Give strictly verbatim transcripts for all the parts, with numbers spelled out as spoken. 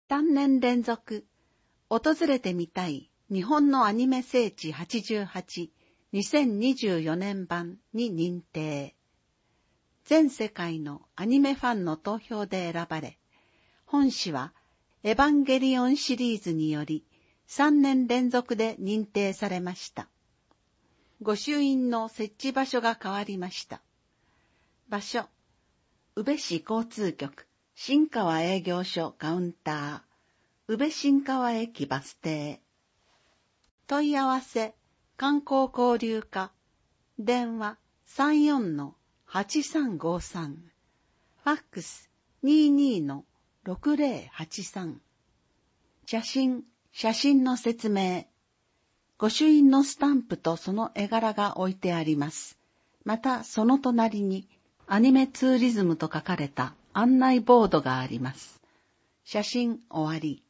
単年連続訪れてみたい日本のアニメ聖地はちじゅうはち にせんにじゅうよねん版に認定。全世界のアニメファンの投票で選ばれ、本誌はエヴァンゲリオンシリーズによりさんねん連続で認定されました。御朱印の設置場所が変わりました。場所、宇部市交通局新川営業所カウンター、宇部新川駅バス停。問い合わせ、観光交流課、電話 さんよんのはちさんごさん、ファックス にじゅうにのろくぜろはちさん。写真、写真の説明。御朱印のスタンプとその絵柄が置いてあります。またその隣にアニメツーリズムと書かれた案内ボードがあります。写真終わり。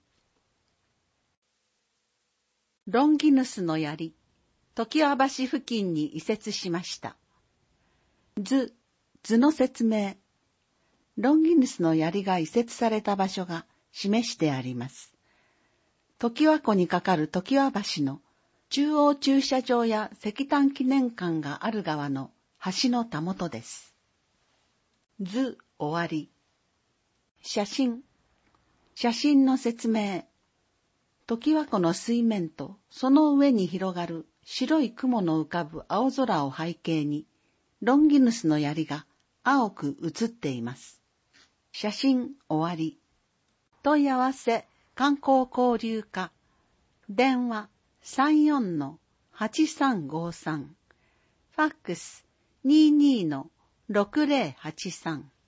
ロンギヌスの槍、常盤橋付近に移設しました。図、図の説明。ロンギヌスの槍が移設された場所が示してあります。常盤湖に架かる常盤橋の中央駐車場や石炭記念館がある側の橋のたもとです。図終わり。写真。写真の説明。常盤湖の水面とその上に広がる白い雲の浮かぶ青空を背景に、ロンギヌスの槍が青く写っています。写真終わり。問い合わせ、観光交流課。電話 さんよんのはちさんごさん。ファックス にじゅうにのろくぜろはちさん。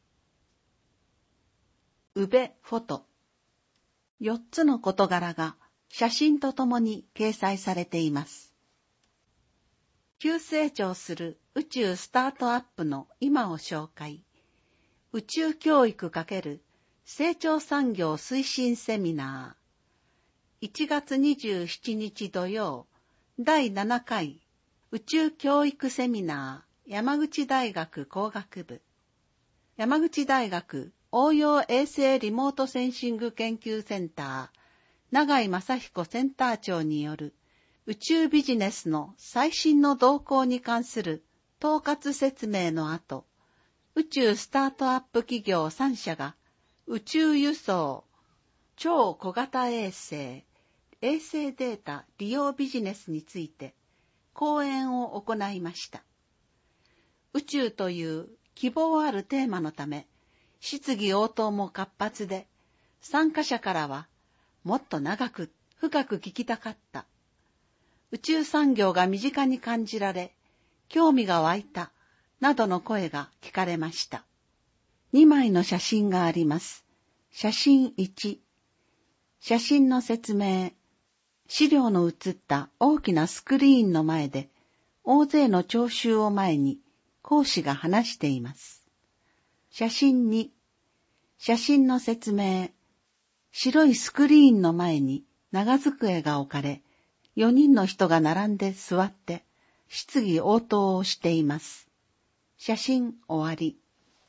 宇部フォト。よっつの事柄が写真とともに掲載されています。急成長する宇宙スタートアップの今を紹介。宇宙教育×成長産業推進セミナー。いちがつにじゅうしちにち土曜、だいななかい宇宙教育セミナー山口大学工学部。山口大学応用衛星リモートセンシング研究センター、永井正彦センター長による宇宙ビジネスの最新の動向に関する統括説明の後、宇宙スタートアップ企業さんしゃが宇宙輸送、超小型衛星、衛星データ利用ビジネスについて講演を行いました。宇宙という希望あるテーマのため、質疑応答も活発で、参加者からは、もっと長く深く聞きたかった。宇宙産業が身近に感じられ、興味が湧いた、などの声が聞かれました。にまいの写真があります。写真いち。写真の説明。資料の写った大きなスクリーンの前で、大勢の聴衆を前に講師が話しています。写真に、写真の説明。白いスクリーンの前に長机が置かれ、よにんの人が並んで座って質疑応答をしています。写真終わり。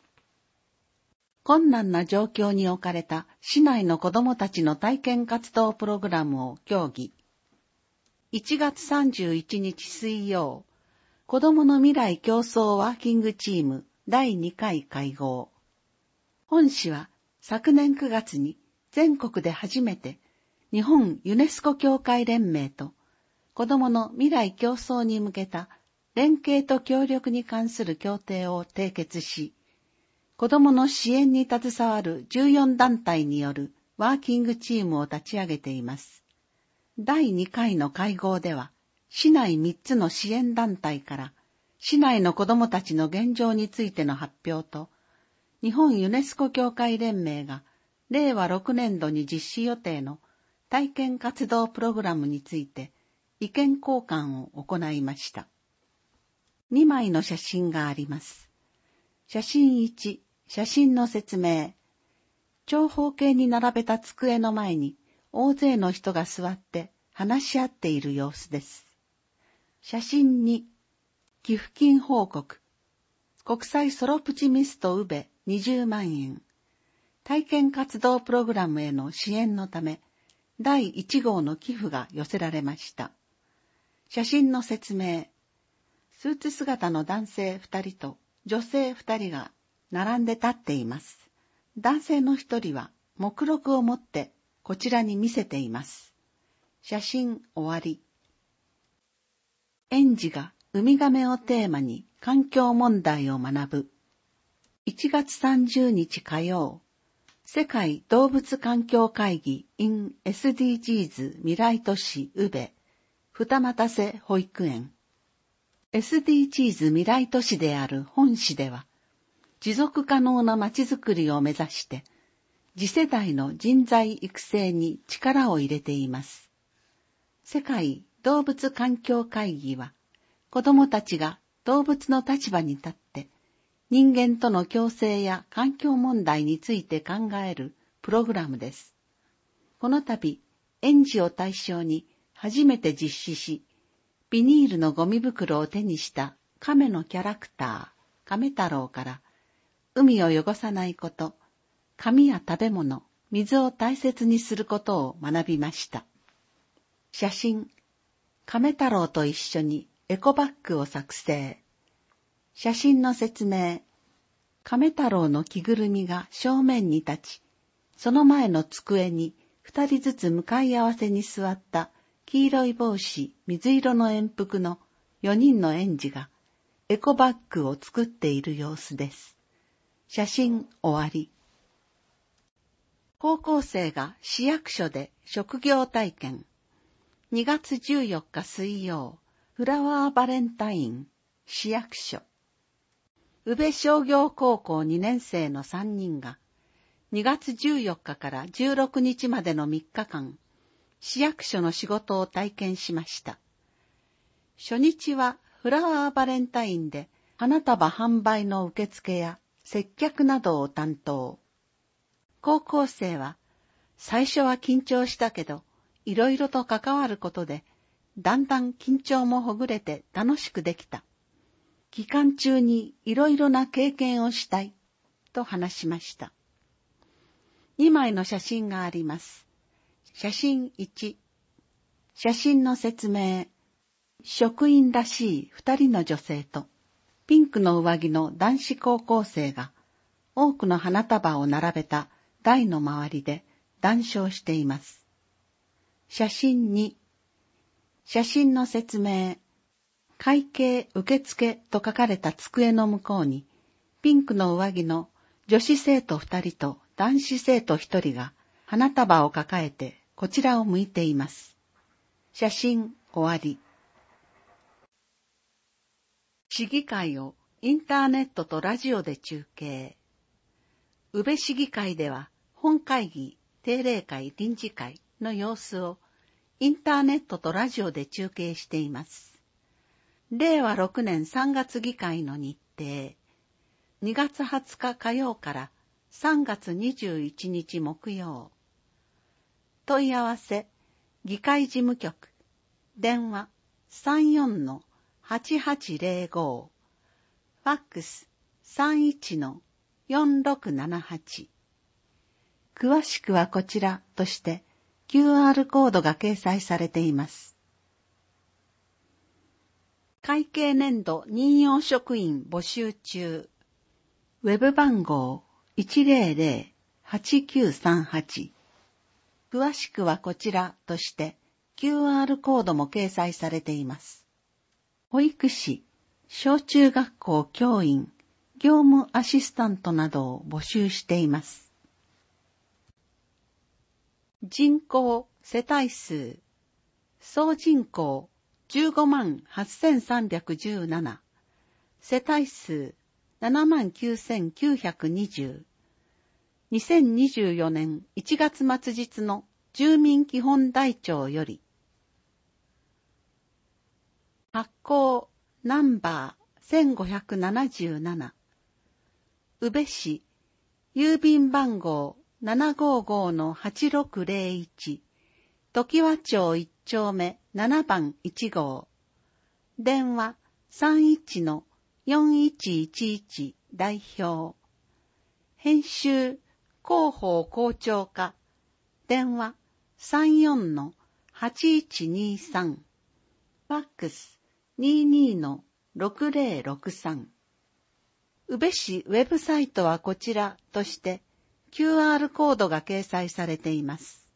困難な状況に置かれた市内の子どもたちの体験活動プログラムを協議。いちがつさんじゅういちにち水曜、子どもの未来競争ワーキングチームだいにかい会合。本誌は昨年くがつに全国で初めて日本ユネスコ協会連盟と子どもの未来競争に向けた連携と協力に関する協定を締結し、子どもの支援に携わるじゅうよんだんたいによるワーキングチームを立ち上げています。だいにかいの会合では、市内みっつの支援団体から市内の子どもたちの現状についての発表と、日本ユネスコ協会連盟がれいわろくねんどに実施予定の体験活動プログラムについて意見交換を行いました。にまいの写真があります。写真いち、写真の説明。長方形に並べた机の前に大勢の人が座って話し合っている様子です。写真に、寄付金報告。国際ソロプチミスト宇部にじゅうまんえん。 体験活動プログラムへの支援のため、だいいち号の寄付が寄せられました。写真の説明。スーツ姿の男性ふたりと女性ふたりが並んで立っています。男性のひとりは目録を持ってこちらに見せています。写真終わり。園児がウミガメをテーマに環境問題を学ぶ。いちがつさんじゅうにち火曜、世界動物環境会議 in エスディージーズ 未来都市宇部二俣瀬保育園。エスディージーズ 未来都市である本市では、持続可能なまちづくりを目指して、次世代の人材育成に力を入れています。世界動物環境会議は、子どもたちが動物の立場に立って、人間との共生や環境問題について考えるプログラムです。この度、園児を対象に初めて実施し、ビニールのゴミ袋を手にした亀のキャラクター、亀太郎から、海を汚さないこと、紙や食べ物、水を大切にすることを学びました。写真、亀太郎と一緒にエコバッグを作成。写真の説明。亀太郎の着ぐるみが正面に立ち、その前の机に二人ずつ向かい合わせに座った黄色い帽子、水色の鉛服のよにんの園児がエコバッグを作っている様子です。写真終わり。高校生が市役所で職業体験。にがつじゅうよっか水曜、フラワーバレンタイン、市役所。宇部商業高校にねんせいのさんにんが、にがつじゅうよっかからじゅうろくにちまでのみっかかん、市役所の仕事を体験しました。初日はフラワーバレンタインで花束販売の受付や接客などを担当。高校生は、最初は緊張したけど、いろいろと関わることで、だんだん緊張もほぐれて楽しくできた。期間中にいろいろな経験をしたい、と話しました。にまいの写真があります。写真いち。写真の説明。職員らしい二人の女性と、ピンクの上着の男子高校生が、多くの花束を並べた台の周りで談笑しています。写真に。写真の説明。会計受付と書かれた机の向こうに、ピンクの上着の女子生徒二人と男子生徒一人が花束を抱えてこちらを向いています。写真終わり。市議会をインターネットとラジオで中継。宇部市議会では本会議、定例会、臨時会の様子をインターネットとラジオで中継しています。れいわろくねんさんがつ議会の日程。にがつはつか火曜からさんがつにじゅういちにち木曜。問い合わせ、議会事務局、電話 さんよんのはちはちぜろご、ファックス さんいちのよんろくななはち。詳しくはこちらとして キューアール コードが掲載されています。会計年度任用職員募集中。ウェブ番号 いちぜろぜろはちきゅうさんはち。詳しくはこちらとして キューアール コードも掲載されています。保育士、小中学校教員、業務アシスタントなどを募集しています。人口、世帯数、総人口じゅうごまんはっせんさんびゃくじゅうなな、世帯数ななまんきゅうせんきゅうひゃくにじゅう、にせんにじゅうよねんいちがつ末日の住民基本台帳より、発行ナンバーせんごひゃくななじゅうなな、宇部市、郵便番号 ななごーごーのはちろくぜろいち、常盤町いっちょうめななばんいちごう、電話 さんいちのよんいちいちいち 代表、編集広報校長課、電話 さんよんのはちいちにさん、ファックス にじゅうにのろくぜろろくさん。宇部市ウェブサイトはこちらとして キューアール コードが掲載されています。